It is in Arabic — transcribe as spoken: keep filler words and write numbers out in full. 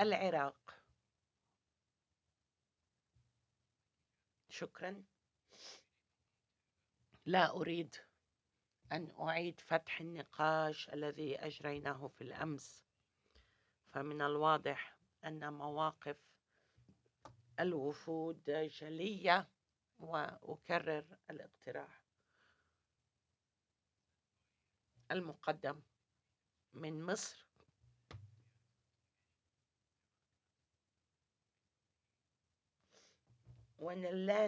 العراق. شكرا. لا أريد أن أعيد فتح النقاش الذي أجريناه في الأمس، فمن الواضح أن مواقف الوفود جلية، وأكرر الاقتراح المقدم من مصر وأن لا